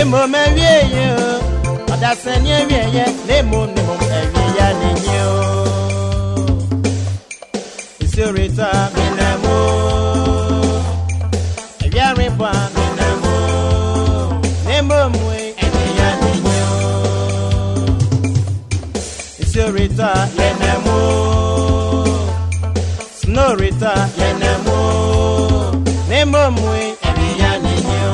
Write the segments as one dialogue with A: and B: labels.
A: Nemo me wie Odasanye wie Nemo ya ninyo Isurita minemo Eviare pa minemo Nemo mwe ya ninyo Isurita yenemo Snorita yenemo Nemo mwe ya ninyo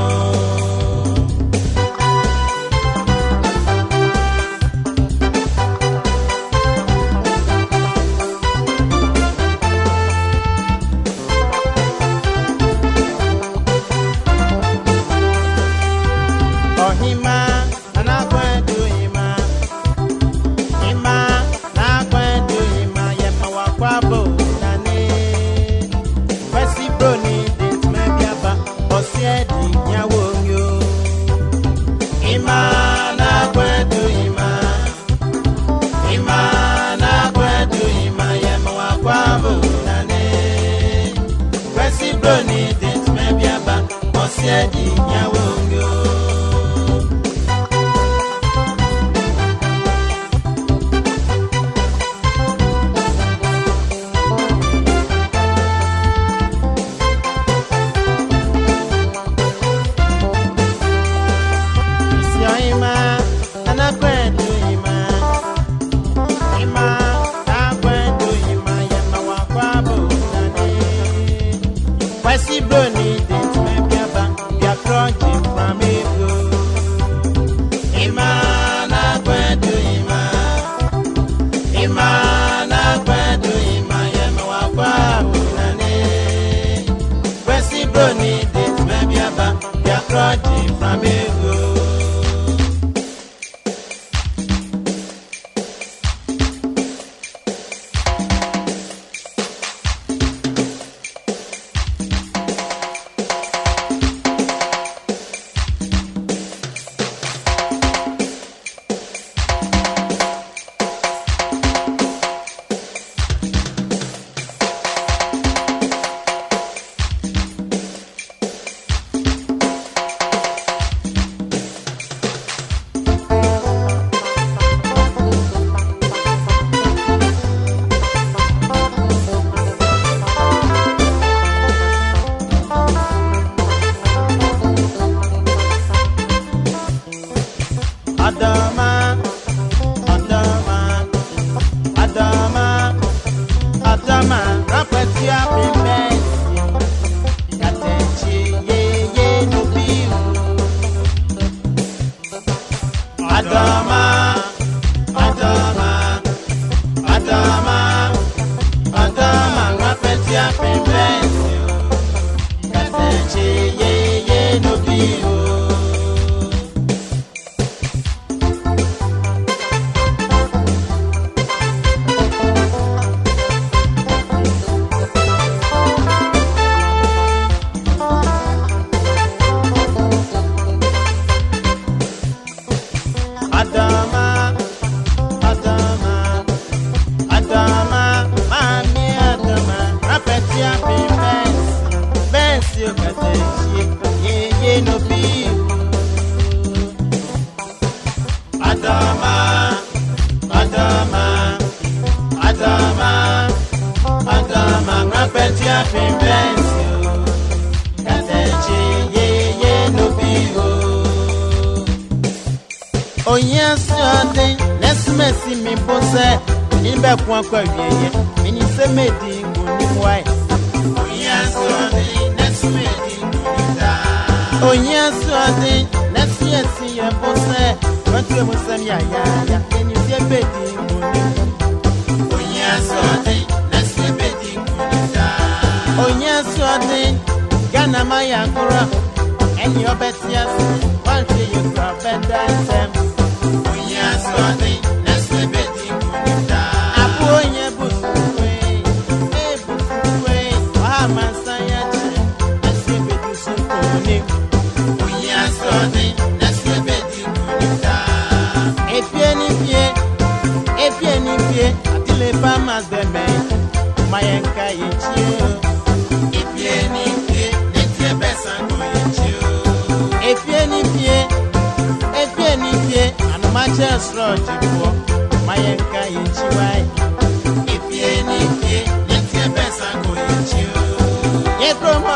A: just roach for my anka in Chiwai. If ye need ye, let your best uncle in you. Ye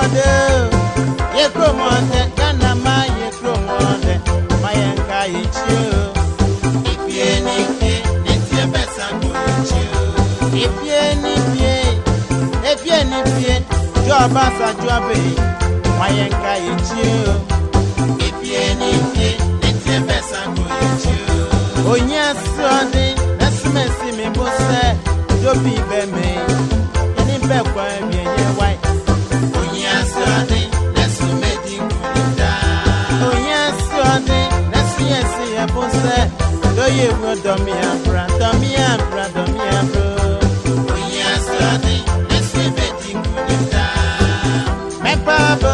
A: promote, Ganama, ye promote, my anka in you. If ye need ye, let your best uncle in you. If ye need ye, job as a job, my anka in you. If ye need ye, let your best uncle in you. Oh yes, Sunday, let's messy me, boss. Don't be me. Any back why be a white. Oh yes, Sunday, let's make it good. Oh yes, Sunday, let's see a boss. Do you want Dommy and Brad, Dommy and Brad, Dommy and Bro? Oh yes, Sunday, let's make it good. My papa,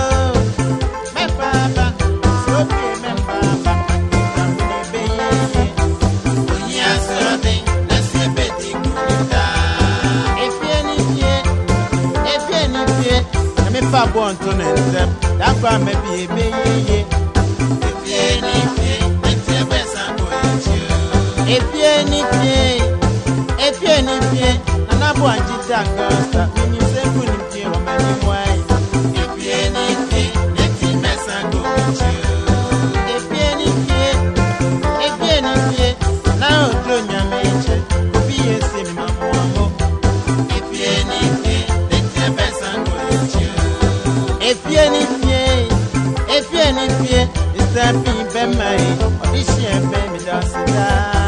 A: so be my papa. Born to them, that's why maybe a baby. If you need it's your best I'm going to. If you need and I want you to that when you say couldn't you many way. If you need it's your best I'm going to. If you need now don't you mention be a cinema. If you need it's your best I'm going to. If you need it's that be my audition, baby, that's that.